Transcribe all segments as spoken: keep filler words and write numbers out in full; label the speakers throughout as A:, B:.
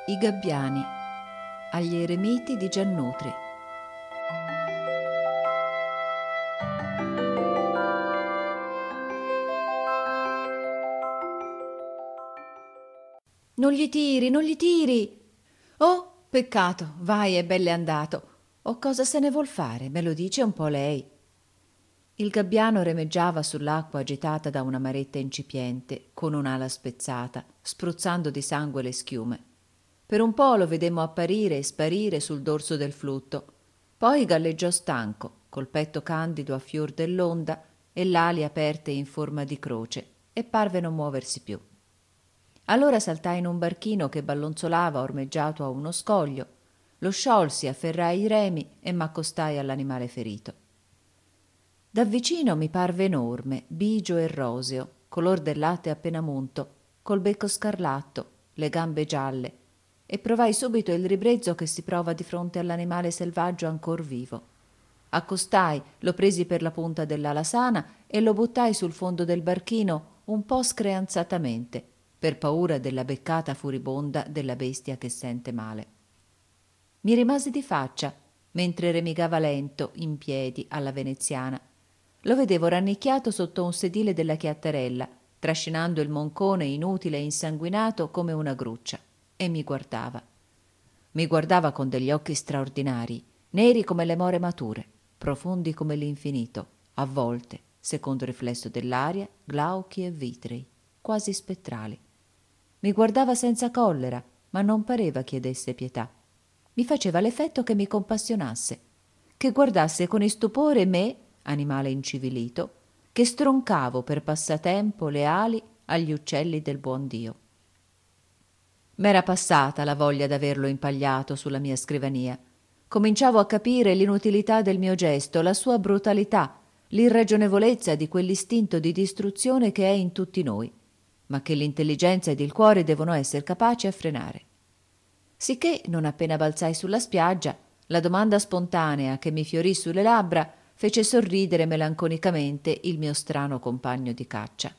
A: I gabbiani, agli eremiti di Giannutri. Non gli tiri, non gli tiri! Oh, peccato, vai, è bell'e andato. O cosa se ne vuol fare? Me lo dice un po' lei. Il gabbiano remeggiava sull'acqua agitata da una maretta incipiente, con un'ala spezzata, spruzzando di sangue le schiume. Per un po' lo vedemmo apparire e sparire sul dorso del flutto. Poi galleggiò stanco, col petto candido a fior dell'onda e l'ali aperte in forma di croce, e parve non muoversi più. Allora saltai in un barchino che ballonzolava ormeggiato a uno scoglio, lo sciolsi, afferrai i remi e m'accostai all'animale ferito. Da vicino mi parve enorme, bigio e roseo, color del latte appena munto, col becco scarlatto, le gambe gialle, e provai subito il ribrezzo che si prova di fronte all'animale selvaggio ancor vivo. Accostai, lo presi per la punta dell'ala sana e lo buttai sul fondo del barchino un po' screanzatamente, per paura della beccata furibonda della bestia che sente male. Mi rimasi di faccia, mentre remigava lento, in piedi, alla veneziana. Lo vedevo rannicchiato sotto un sedile della chiattarella, trascinando il moncone inutile e insanguinato come una gruccia, e mi guardava. Mi guardava con degli occhi straordinari, neri come le more mature, profondi come l'infinito, a volte, secondo riflesso dell'aria, glauchi e vitrei, quasi spettrali. Mi guardava senza collera, ma non pareva chiedesse pietà. Mi faceva l'effetto che mi compassionasse, che guardasse con istupore me, animale incivilito, che stroncavo per passatempo le ali agli uccelli del buon Dio. M'era passata la voglia d'averlo impagliato sulla mia scrivania. Cominciavo a capire l'inutilità del mio gesto, la sua brutalità, l'irragionevolezza di quell'istinto di distruzione che è in tutti noi, ma che l'intelligenza ed il cuore devono essere capaci a frenare. Sicché, non appena balzai sulla spiaggia, la domanda spontanea che mi fiorì sulle labbra fece sorridere melanconicamente il mio strano compagno di caccia.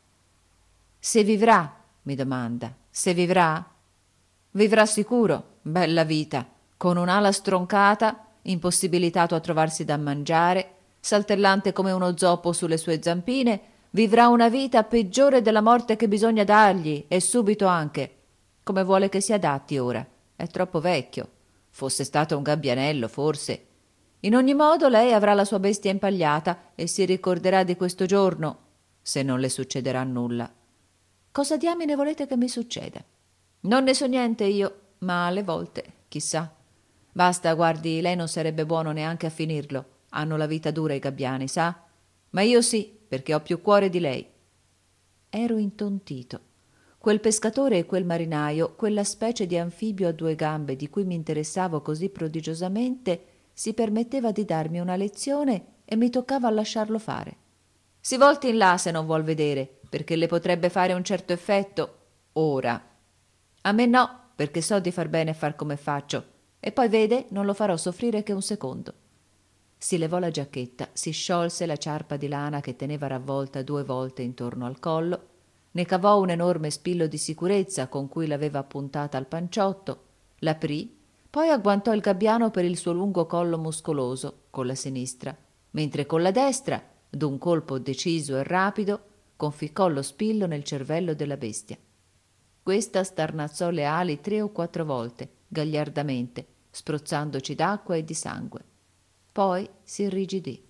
A: «Se vivrà?» mi domanda. «Se vivrà?» «Vivrà sicuro, bella vita, con un'ala stroncata, impossibilitato a trovarsi da mangiare, saltellante come uno zoppo sulle sue zampine, vivrà una vita peggiore della morte che bisogna dargli, e subito anche. Come vuole che si adatti ora? È troppo vecchio. Fosse stato un gabbianello, forse. In ogni modo lei avrà la sua bestia impagliata e si ricorderà di questo giorno, se non le succederà nulla. Cosa diamine volete che mi succeda? Non ne so niente io, ma alle volte, chissà. Basta, guardi, lei non sarebbe buono neanche a finirlo. Hanno la vita dura i gabbiani, sa? Ma io sì, perché ho più cuore di lei». Ero intontito. Quel pescatore e quel marinaio, quella specie di anfibio a due gambe di cui mi interessavo così prodigiosamente, si permetteva di darmi una lezione e mi toccava lasciarlo fare. Si volti in là se non vuol vedere, perché le potrebbe fare un certo effetto, ora. A me no, perché so di far bene e far come faccio, e poi vede, non lo farò soffrire che un secondo. Si levò la giacchetta, si sciolse la ciarpa di lana che teneva ravvolta due volte intorno al collo, ne cavò un enorme spillo di sicurezza con cui l'aveva appuntata al panciotto, l'aprì, poi agguantò il gabbiano per il suo lungo collo muscoloso con la sinistra, mentre con la destra, d'un colpo deciso e rapido, conficcò lo spillo nel cervello della bestia. Questa starnazzò le ali tre o quattro volte, gagliardamente, spruzzandoci d'acqua e di sangue. Poi si irrigidì.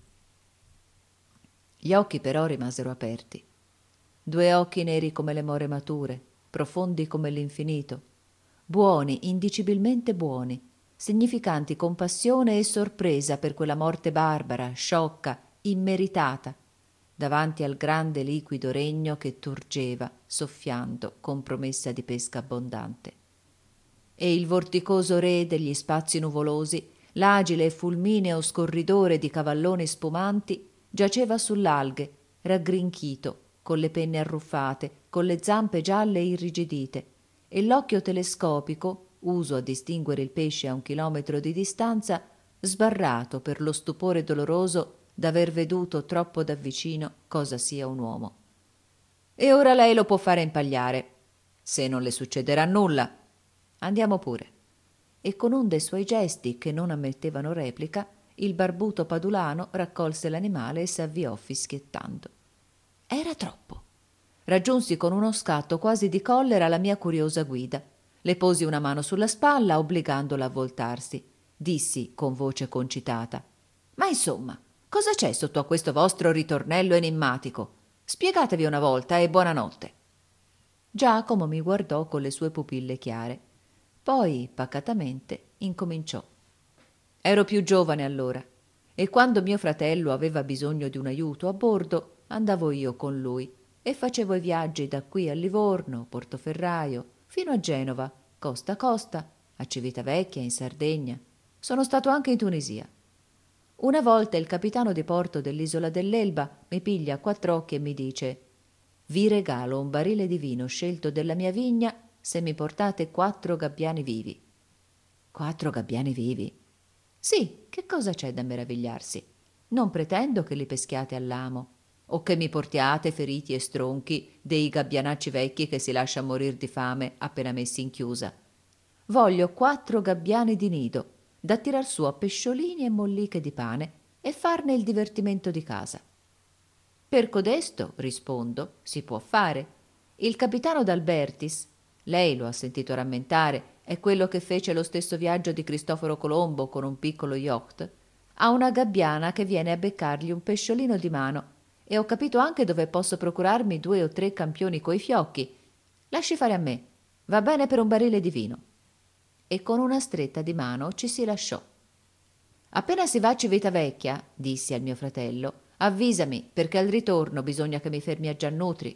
A: Gli occhi però rimasero aperti. Due occhi neri come le more mature, profondi come l'infinito, buoni, indicibilmente buoni, significanti compassione e sorpresa per quella morte barbara, sciocca, immeritata, davanti al grande liquido regno che turgeva, soffiando, con promessa di pesca abbondante. E il vorticoso re degli spazi nuvolosi, l'agile e fulmineo scorridore di cavalloni spumanti, giaceva sull'alghe, raggrinchito, con le penne arruffate, con le zampe gialle e irrigidite, e l'occhio telescopico, uso a distinguere il pesce a un chilometro di distanza, sbarrato per lo stupore doloroso d'aver veduto troppo da vicino cosa sia un uomo. E ora lei lo può fare impagliare, se non le succederà nulla. Andiamo pure. E con un dei suoi gesti che non ammettevano replica, il barbuto padulano raccolse l'animale e s'avviò fischiettando. Era troppo. Raggiunsi con uno scatto quasi di collera la mia curiosa guida. Le posi una mano sulla spalla, obbligandola a voltarsi. Dissi con voce concitata: «Ma insomma, cosa c'è sotto a questo vostro ritornello enigmatico? Spiegatevi una volta e buonanotte». Giacomo mi guardò con le sue pupille chiare. Poi, pacatamente, incominciò. Ero più giovane allora, e quando mio fratello aveva bisogno di un aiuto a bordo, andavo io con lui e facevo i viaggi da qui a Livorno, Portoferraio, fino a Genova, costa a costa, a Civitavecchia, in Sardegna. Sono stato anche in Tunisia. Una volta il capitano di porto dell'isola dell'Elba mi piglia a quattro occhi e mi dice: «Vi regalo un barile di vino scelto della mia vigna se mi portate quattro gabbiani vivi». Quattro gabbiani vivi? Sì, che cosa c'è da meravigliarsi? Non pretendo che li peschiate all'amo, o che mi portiate feriti e stronchi dei gabbianacci vecchi che si lascia morir di fame appena messi in chiusa. Voglio quattro gabbiani di nido, da tirar su a pesciolini e molliche di pane e farne il divertimento di casa. Per codesto, rispondo, si può fare. Il capitano d'Albertis, lei lo ha sentito rammentare, è quello che fece lo stesso viaggio di Cristoforo Colombo con un piccolo yacht, ha una gabbiana che viene a beccargli un pesciolino di mano, e ho capito anche dove posso procurarmi due o tre campioni coi fiocchi. Lasci fare a me, va bene per un barile di vino. E con una stretta di mano ci si lasciò. Appena si va a Civitavecchia, dissi al mio fratello, avvisami, perché al ritorno bisogna che mi fermi a Giannutri.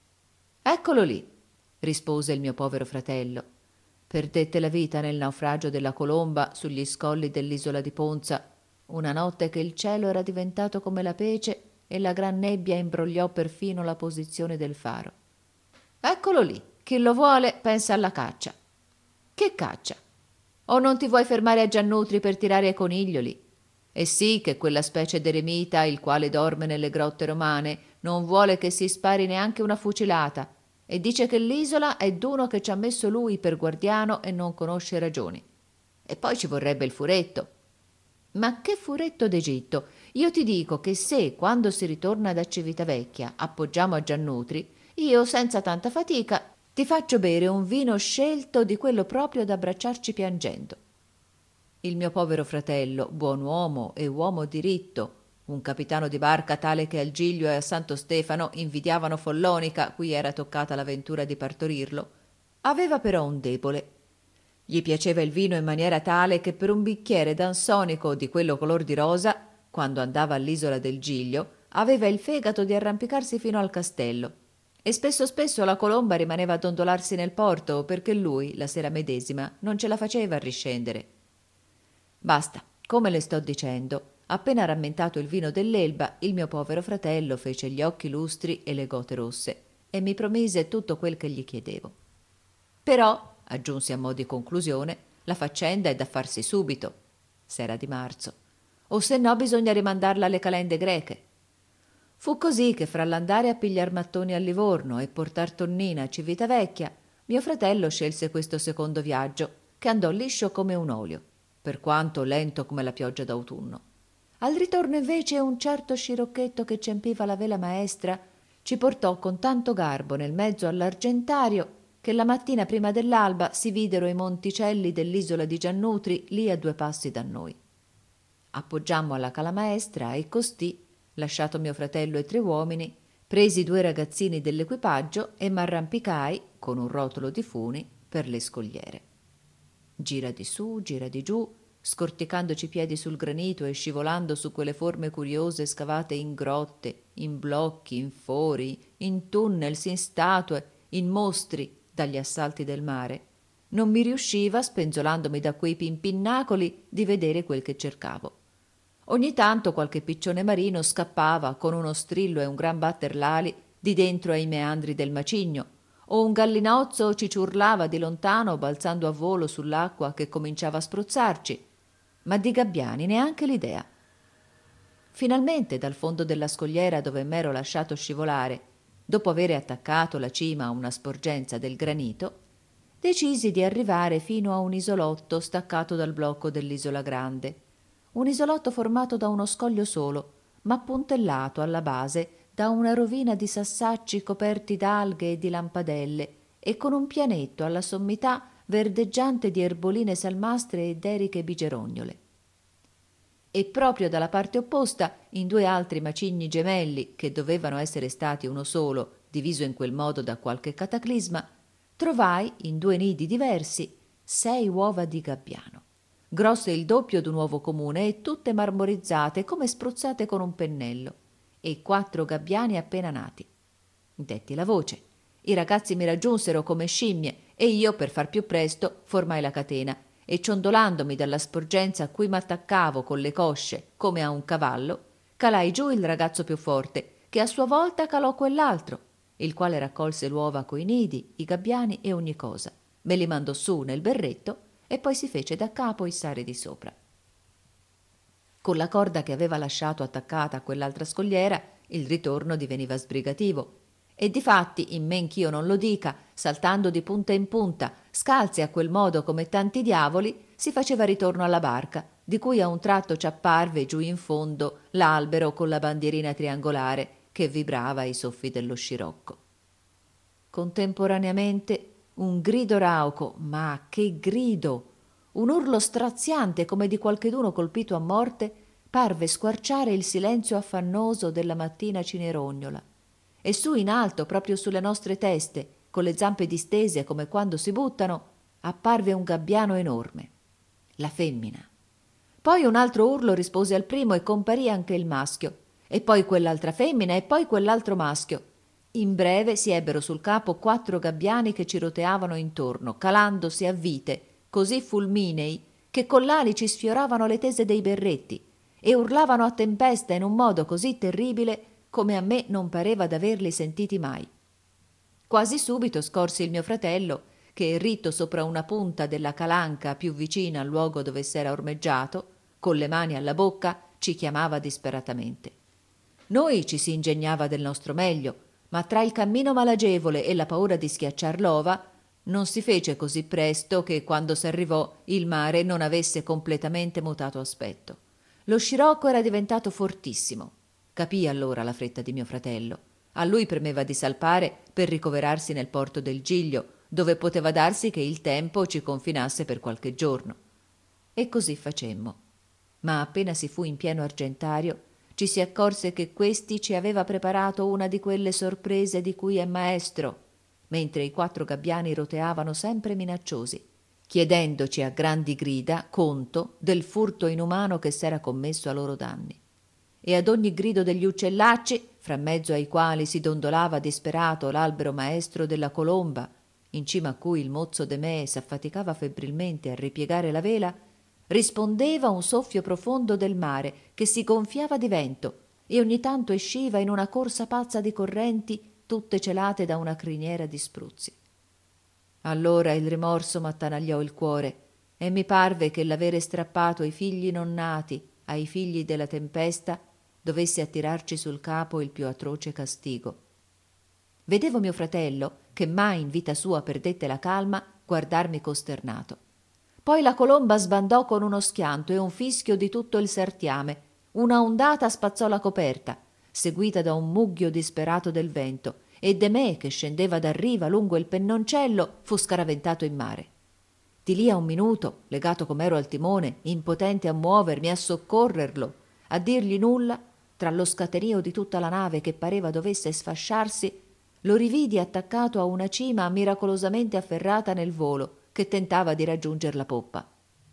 A: Eccolo lì, rispose il mio povero fratello. Perdette la vita nel naufragio della Colomba sugli scogli dell'isola di Ponza, una notte che il cielo era diventato come la pece e la gran nebbia imbrogliò perfino la posizione del faro. Eccolo lì, chi lo vuole pensa alla caccia. Che caccia? O non ti vuoi fermare a Giannutri per tirare ai coniglioli? E sì che quella specie d'eremita, il quale dorme nelle grotte romane, non vuole che si spari neanche una fucilata, e dice che l'isola è d'uno che ci ha messo lui per guardiano e non conosce ragioni. E poi ci vorrebbe il furetto. Ma che furetto d'Egitto? Io ti dico che se, quando si ritorna da Civitavecchia, appoggiamo a Giannutri, io, senza tanta fatica, ti faccio bere un vino scelto di quello proprio da abbracciarci piangendo. Il mio povero fratello, buon uomo e uomo diritto, un capitano di barca tale che al Giglio e a Santo Stefano invidiavano Follonica, cui era toccata l'avventura di partorirlo, aveva però un debole. Gli piaceva il vino in maniera tale che per un bicchiere d'ansonico di quello color di rosa, quando andava all'isola del Giglio, aveva il fegato di arrampicarsi fino al castello, e spesso spesso la colomba rimaneva a dondolarsi nel porto perché lui, la sera medesima, non ce la faceva a riscendere. Basta, come le sto dicendo, appena rammentato il vino dell'Elba, il mio povero fratello fece gli occhi lustri e le gote rosse e mi promise tutto quel che gli chiedevo. Però, aggiunsi a mo' di conclusione, la faccenda è da farsi subito, s'era di marzo, o se no bisogna rimandarla alle calende greche. Fu così che fra l'andare a pigliar mattoni a Livorno e portar tonnina a Civitavecchia, mio fratello scelse questo secondo viaggio, che andò liscio come un olio, per quanto lento come la pioggia d'autunno. Al ritorno invece un certo scirocchetto che ci empiva la vela maestra ci portò con tanto garbo nel mezzo all'Argentario che la mattina prima dell'alba si videro i monticelli dell'isola di Giannutri lì a due passi da noi. Appoggiammo alla cala maestra e costì, lasciato mio fratello e tre uomini, presi due ragazzini dell'equipaggio e m'arrampicai, con un rotolo di funi, per le scogliere. Gira di su, gira di giù, scorticandoci i piedi sul granito e scivolando su quelle forme curiose scavate in grotte, in blocchi, in fori, in tunnels, in statue, in mostri dagli assalti del mare, non mi riusciva, spenzolandomi da quei pimpinacoli, di vedere quel che cercavo. Ogni tanto qualche piccione marino scappava con uno strillo e un gran batter l'ali di dentro ai meandri del macigno, o un gallinozzo ci ciurlava di lontano balzando a volo sull'acqua che cominciava a spruzzarci, ma di gabbiani neanche l'idea. Finalmente dal fondo della scogliera dove m'ero lasciato scivolare, dopo avere attaccato la cima a una sporgenza del granito, decisi di arrivare fino a un isolotto staccato dal blocco dell'Isola Grande. Un isolotto formato da uno scoglio solo, ma puntellato alla base da una rovina di sassacci coperti d'alghe e di lampadelle e con un pianetto alla sommità verdeggiante di erboline salmastre e d'eriche bigerognole. E proprio dalla parte opposta, in due altri macigni gemelli, che dovevano essere stati uno solo, diviso in quel modo da qualche cataclisma, trovai, in due nidi diversi, sei uova di gabbiano, grosse il doppio d'un uovo comune e tutte marmorizzate come spruzzate con un pennello, e quattro gabbiani appena nati. Detti la voce. I ragazzi mi raggiunsero come scimmie e io, per far più presto, formai la catena e, ciondolandomi dalla sporgenza a cui m'attaccavo con le cosce come a un cavallo, calai giù il ragazzo più forte, che a sua volta calò quell'altro, il quale raccolse l'uova coi nidi, i gabbiani e ogni cosa, me li mandò su nel berretto e poi si fece da capo issare di sopra. Con la corda che aveva lasciato attaccata a quell'altra scogliera, il ritorno diveniva sbrigativo. E difatti, in men ch'io non lo dica, saltando di punta in punta, scalzi a quel modo come tanti diavoli, si faceva ritorno alla barca, di cui a un tratto ci apparve giù in fondo l'albero con la bandierina triangolare che vibrava ai soffi dello scirocco. Contemporaneamente un grido rauco, ma che grido! Un urlo straziante come di qualcheduno colpito a morte parve squarciare il silenzio affannoso della mattina cinerognola. E su in alto, proprio sulle nostre teste, con le zampe distese come quando si buttano, apparve un gabbiano enorme. La femmina. Poi un altro urlo rispose al primo e comparì anche il maschio, e poi quell'altra femmina e poi quell'altro maschio. In breve si ebbero sul capo quattro gabbiani che ci roteavano intorno, calandosi a vite, così fulminei, che con l'ali ci sfioravano le tese dei berretti, e urlavano a tempesta in un modo così terribile come a me non pareva d'averli sentiti mai. Quasi subito scorsi il mio fratello, che ritto sopra una punta della calanca più vicina al luogo dove s'era ormeggiato, con le mani alla bocca, ci chiamava disperatamente. Noi ci si ingegnava del nostro meglio, ma tra il cammino malagevole e la paura di schiacciar l'ova, non si fece così presto che, quando s'arrivò, il mare non avesse completamente mutato aspetto. Lo scirocco era diventato fortissimo. Capii allora la fretta di mio fratello. A lui premeva di salpare per ricoverarsi nel porto del Giglio, dove poteva darsi che il tempo ci confinasse per qualche giorno. E così facemmo. Ma appena si fu in pieno Argentario, ci si accorse che questi ci aveva preparato una di quelle sorprese di cui è maestro, mentre i quattro gabbiani roteavano sempre minacciosi, chiedendoci a grandi grida conto del furto inumano che s'era commesso a loro danni. E ad ogni grido degli uccellacci, fra mezzo ai quali si dondolava disperato l'albero maestro della colomba, in cima a cui il mozzo de me s'affaticava febbrilmente a ripiegare la vela, rispondeva un soffio profondo del mare che si gonfiava di vento e ogni tanto esciva in una corsa pazza di correnti tutte celate da una criniera di spruzzi. Allora il rimorso m'attanagliò il cuore e mi parve che l'avere strappato i figli non nati ai figli della tempesta dovesse attirarci sul capo il più atroce castigo. Vedevo mio fratello, che mai in vita sua perdette la calma, guardarmi costernato. Poi la colomba sbandò con uno schianto e un fischio di tutto il sartiame. Una ondata spazzò la coperta, seguita da un mugghio disperato del vento, e de me, che scendeva da riva lungo il pennoncello, fu scaraventato in mare. Di lì a un minuto, legato com'ero al timone, impotente a muovermi, a soccorrerlo, a dirgli nulla, tra lo scatenio di tutta la nave che pareva dovesse sfasciarsi, lo rividi attaccato a una cima miracolosamente afferrata nel volo che tentava di raggiunger la poppa.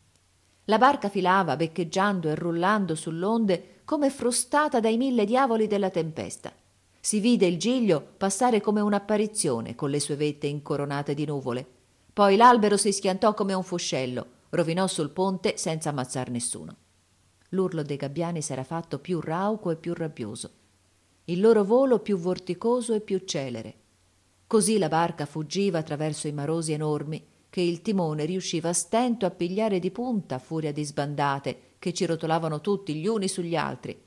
A: La barca filava, beccheggiando e rullando sull'onde come frustata dai mille diavoli della tempesta. Si vide il Giglio passare come un'apparizione con le sue vette incoronate di nuvole. Poi l'albero si schiantò come un fuscello, rovinò sul ponte senza ammazzar nessuno. L'urlo dei gabbiani s'era fatto più rauco e più rabbioso, il loro volo più vorticoso e più celere. Così la barca fuggiva attraverso i marosi enormi che il timone riusciva a stento a pigliare di punta a furia di sbandate che ci rotolavano tutti gli uni sugli altri,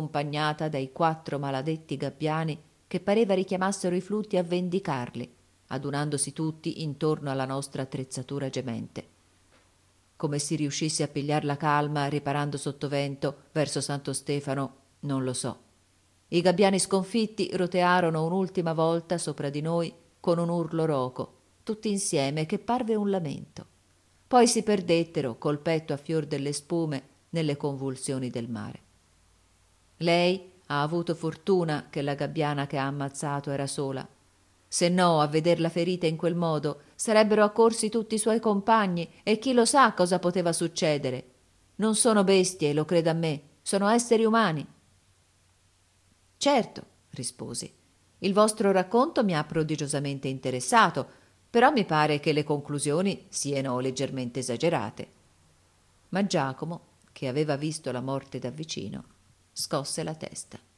A: accompagnata dai quattro maladetti gabbiani che pareva richiamassero i flutti a vendicarli, adunandosi tutti intorno alla nostra attrezzatura gemente. Come si riuscisse a pigliar la calma riparando sottovento verso Santo Stefano, non lo so. I gabbiani sconfitti rotearono un'ultima volta sopra di noi con un urlo roco, tutti insieme, che parve un lamento. Poi si perdettero, col petto a fior delle spume, nelle convulsioni del mare. Lei ha avuto fortuna che la gabbiana che ha ammazzato era sola. Se no, a vederla ferita in quel modo, sarebbero accorsi tutti i suoi compagni e chi lo sa cosa poteva succedere. Non sono bestie, lo creda a me, sono esseri umani. Certo, risposi, il vostro racconto mi ha prodigiosamente interessato, però mi pare che le conclusioni siano leggermente esagerate. Ma Giacomo, che aveva visto la morte da vicino, scosse la testa.